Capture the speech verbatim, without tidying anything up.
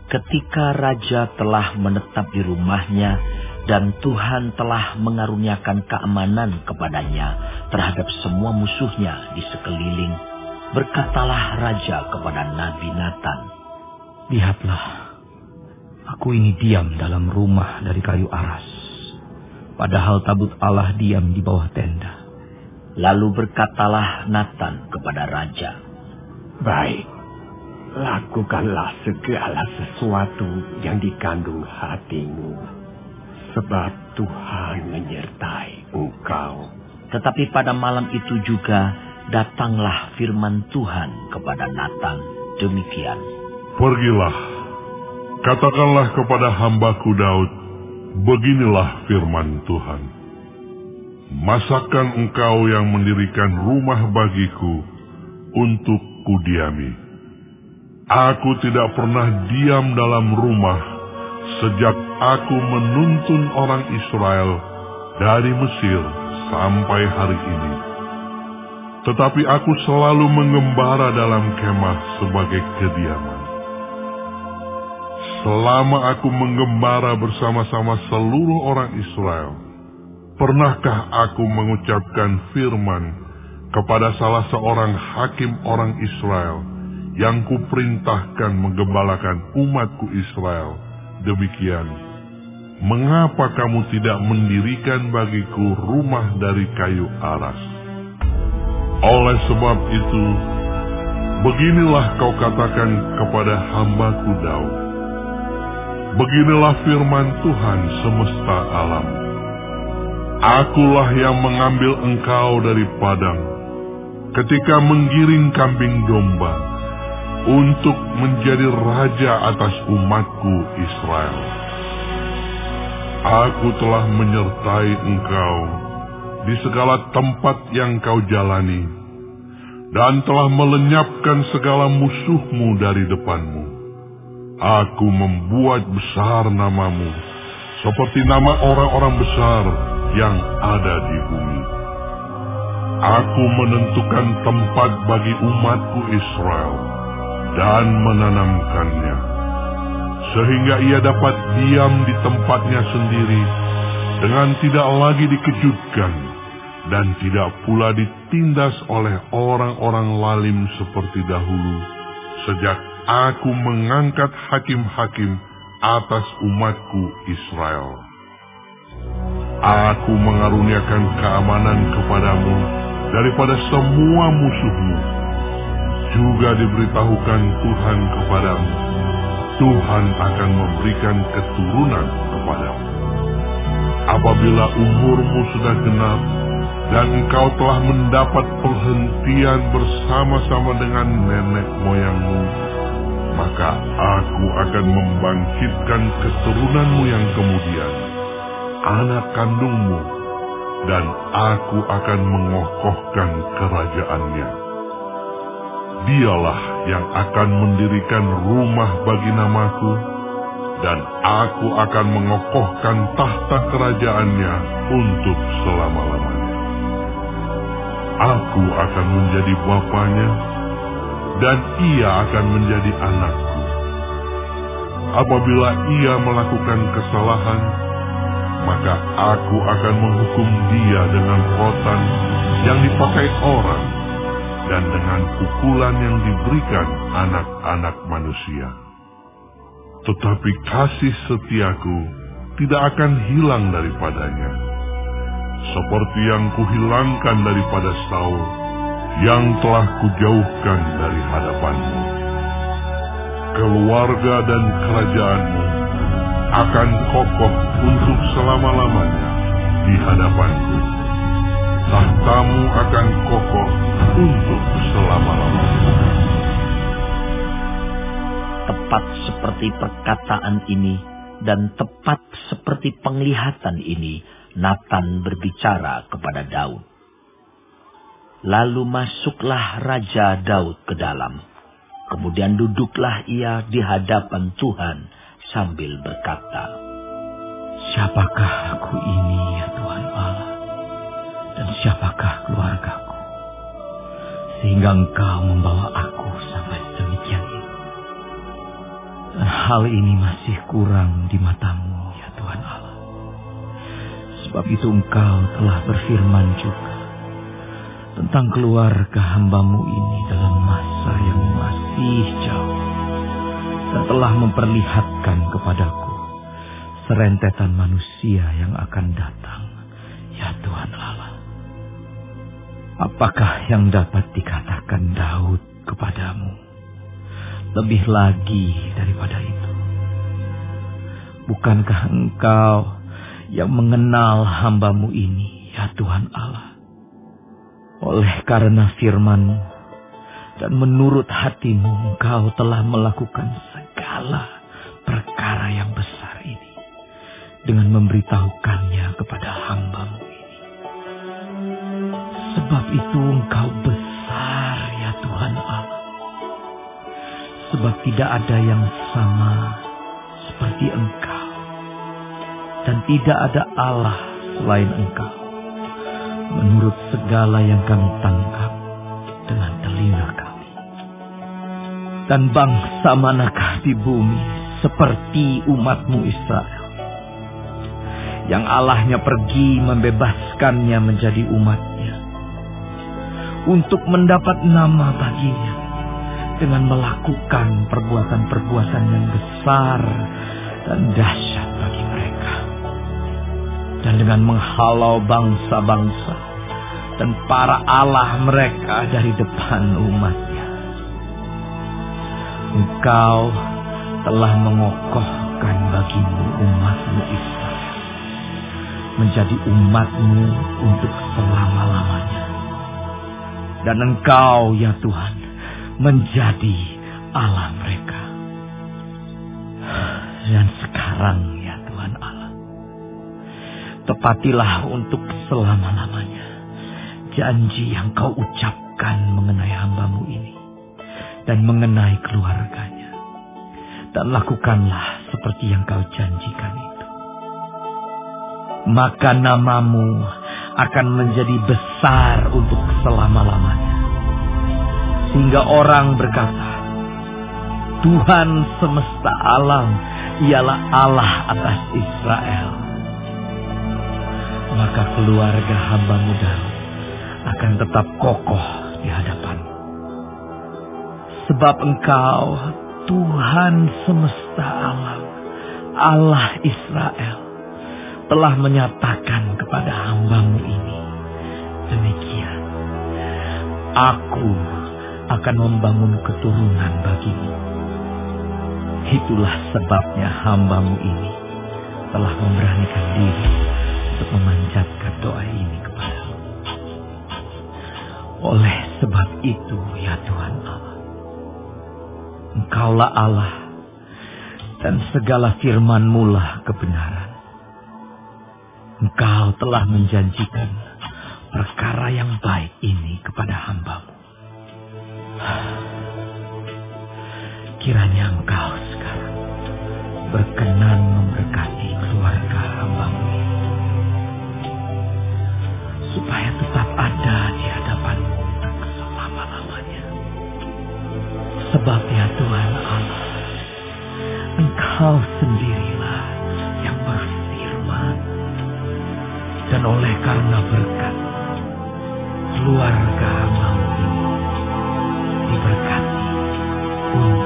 Ketika raja telah menetap di rumahnya dan Tuhan telah mengaruniakan keamanan kepadanya terhadap semua musuhnya di sekeliling, berkatalah raja kepada Nabi Natan, "Lihatlah, aku ini diam dalam rumah dari kayu aras, padahal tabut Allah diam di bawah tenda." Lalu berkatalah Natan kepada raja, "Baik, lakukanlah segala sesuatu yang dikandung hatimu, sebab Tuhan menyertai engkau." Tetapi pada malam itu juga datanglah firman Tuhan kepada Natan demikian, "Pergilah, katakanlah kepada hambaku Daud, beginilah firman Tuhan. Masakan engkau yang mendirikan rumah bagiku untuk kudiami? Aku tidak pernah diam dalam rumah sejak aku menuntun orang Israel dari Mesir sampai hari ini. Tetapi aku selalu mengembara dalam kemah sebagai kediaman. Selama aku mengembara bersama-sama seluruh orang Israel, pernahkah aku mengucapkan firman kepada salah seorang hakim orang Israel yang kuperintahkan menggembalakan umatku Israel demikian, mengapa kamu tidak mendirikan bagiku rumah dari kayu aras? Oleh sebab itu, beginilah kau katakan kepada hambaku Daud, beginilah firman Tuhan semesta alam. Akulah yang mengambil engkau dari padang ketika menggiring kambing domba untuk menjadi raja atas umatku Israel. Aku telah menyertai engkau di segala tempat yang kau jalani dan telah melenyapkan segala musuhmu dari depanmu. Aku membuat besar namamu seperti nama orang-orang besar yang ada di bumi. Aku menentukan tempat bagi umatku Israel dan menanamkannya, sehingga ia dapat diam di tempatnya sendiri dengan tidak lagi dikejutkan dan tidak pula ditindas oleh orang-orang lalim seperti dahulu, sejak aku mengangkat hakim-hakim atas umatku Israel. Aku mengaruniakan keamanan kepadamu daripada semua musuhmu. Juga diberitahukan Tuhan kepadamu, Tuhan akan memberikan keturunan kepadamu. Apabila umurmu sudah genap dan engkau telah mendapat perhentian bersama-sama dengan nenek moyangmu, maka aku akan membangkitkan keturunanmu yang kemudian, anak kandungmu, dan aku akan mengokohkan kerajaannya. Dialah yang akan mendirikan rumah bagi namaku, dan aku akan mengokohkan tahta kerajaannya untuk selama-lamanya. Aku akan menjadi bapanya, dan ia akan menjadi anakku. Apabila ia melakukan kesalahan, maka aku akan menghukum dia dengan rotan yang dipakai orang dan dengan pukulan yang diberikan anak-anak manusia. Tetapi kasih setiaku tidak akan hilang daripadanya, seperti yang kuhilangkan daripada Saul, yang telah kujauhkan dari hadapanmu. Keluarga dan kerajaanmu akan kokoh untuk selama-lamanya di hadapanku. Tahtamu akan kokoh untuk selama-lamanya. Tepat seperti perkataan ini dan tepat seperti penglihatan ini, Natan berbicara kepada Daud. Lalu masuklah Raja Daud ke dalam. Kemudian duduklah ia di hadapan Tuhan sambil berkata, "Siapakah aku ini, ya Tuhan Allah? Dan siapakah keluargaku, sehingga Engkau membawa aku sampai demikian ini? Dan hal ini masih kurang di matamu, ya Tuhan Allah. Sebab itu Engkau telah berfirman juga tentang keluarga hamba-Mu ini dalam masa yang masih jauh, dan telah memperlihatkan kepadaku serentetan manusia yang akan datang, ya Tuhan Allah. Apakah yang dapat dikatakan Daud kepadamu? Lebih lagi daripada itu, bukankah Engkau yang mengenal hamba-Mu ini, ya Tuhan Allah? Oleh karena firman-Mu dan menurut hati-Mu, Engkau telah melakukan segala perkara yang besar ini dengan memberitahukannya kepada hamba-Mu ini. Sebab itu Engkau besar, ya Tuhan Allah. Sebab tidak ada yang sama seperti Engkau, dan tidak ada Allah selain Engkau, menurut segala yang kami tangkap dengan telinga kami. Dan bangsa manakah di bumi seperti umat-Mu Israel, yang Allahnya pergi membebaskannya menjadi umat-Nya, untuk mendapat nama baginya, dengan melakukan perbuatan-perbuatan yang besar dan dahsyat bagi mereka, dan dengan menghalau bangsa-bangsa dan para Allah mereka dari depan umat-Nya. Engkau telah mengokohkan bagimu umat-Mu Israel menjadi umat-Mu untuk selama-lamanya. Dan Engkau, ya Tuhan, menjadi Allah mereka. Dan sekarang, ya Tuhan Allah, tepatilah untuk selama-lamanya janji yang Kau ucapkan mengenai hamba-Mu ini dan mengenai keluarganya. Dan lakukanlah seperti yang Kau janjikan itu. Maka nama-Mu akan menjadi besar untuk selama-lamanya, sehingga orang berkata, Tuhan semesta alam ialah Allah atas Israel. Maka keluarga hamba-Mu Daud akan tetap kokoh di hadapan-Mu. Sebab Engkau Tuhan semesta alam, Allah Israel, telah menyatakan kepada hamba-Mu ini demikian, Aku akan membangun keturunan bagimu. Itulah sebabnya hamba-Mu ini telah memberanikan diri untuk memanjatkan doa ini kepadamu. Oleh sebab itu, ya Tuhan Allah, Engkaulah Allah, dan segala firman-Mu lah kebenaran. Engkau telah menjanjikan perkara yang baik ini kepada hamba-Mu. Kiranya Engkau sekarang berkenan memberkati keluarga hamba-Mu ini, supaya tetap ada di hadapan-Mu untuk selama-lamanya. Sebab ya Tuhan Allah, Engkau sendirilah yang berfirman, dan oleh karena berkat, keluarga hamba-Mu ini diberkati untuk